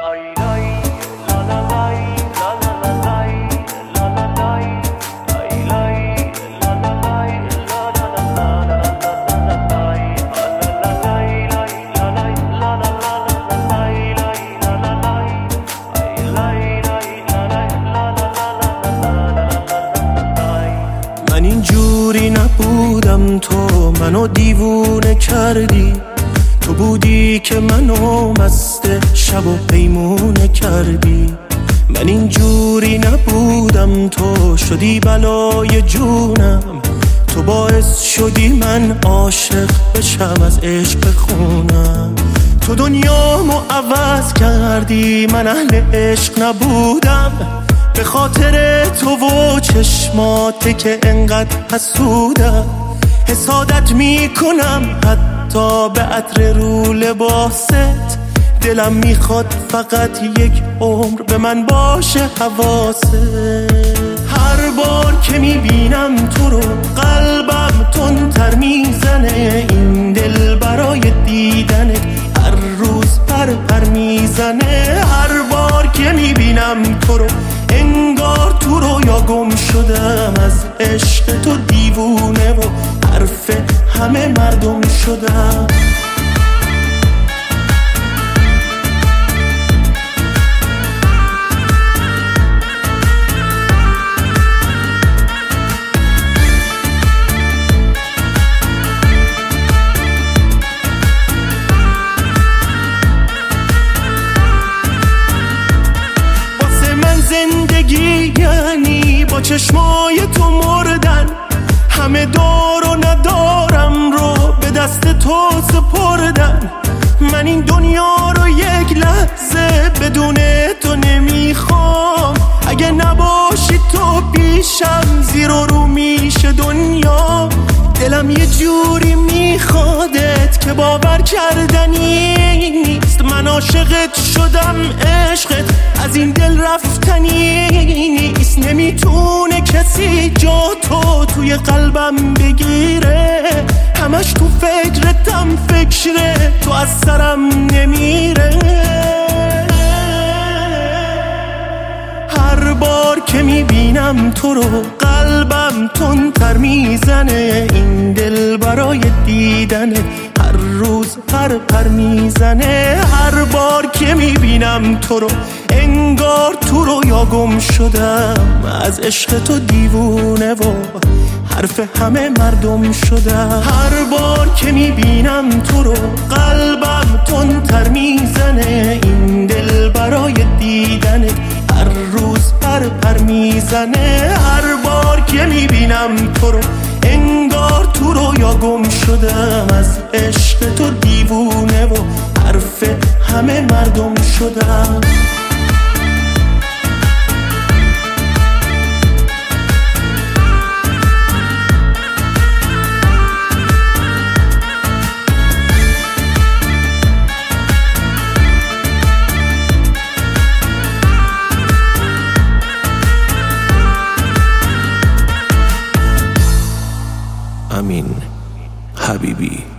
من اینجوری نبودم، تو منو دیوونه کردی. تو بودی که منو مست شب و پیمونه کردی. من اینجوری نبودم، تو شدی بلای جونم. تو باعث شدی من عاشق بشم، از عشق بخونم. تو دنیامو عوض کردی، من اهل عشق نبودم. به خاطر تو و چشماته که انقدر حسودم. حسادت میکنم حتی به عطر رو لباست. دلم میخواد فقط یک عمر به من باشه حواست. هر بار که میبینم تو رو قلبم تندتر میزنه. این دل برای دیدنت هر روز پر میزنه. هر بار که میبینم تو رو انگار تو رویا گم شدم. از عشق تو دیوونه و حرف همه مردم شدم. زندگی یعنی با چشمای تو مردن. همه دار و ندارم رو به دست تو سپردن. من این دنیا رو یک لحظه بدون تو نمیخوام. اگه نباشی تو پیشم زیر و رو میشه دنیا. دلم یه جوری میخوادت که باور کردنی نیست. من عاشقت شدم، عشقت از این دل رفتنی نیست. نمیتونه کسی جا تو توی قلبم بگیره. همش تو فکرتم، فکره تو از سرم نمیره. هر بار که میبینم تو رو قلبم تندتر میزنه. این دل برای دیدنه هر روز پر میزنه. هر بار که میبینم تو رو انگار تو رویا گم شدم. از عشق تو دیوونه و حرف همه مردم شدم. هر بار که میبینم تو رو قلبم تندتر میزنه. این دل برای دیدنه هر روز پر میزنه. هر بار که میبینم تو رو انگار تو رویا گم شدم. از عشق تو دیوونه و حرف همه مردم شدم. امین حبیبی.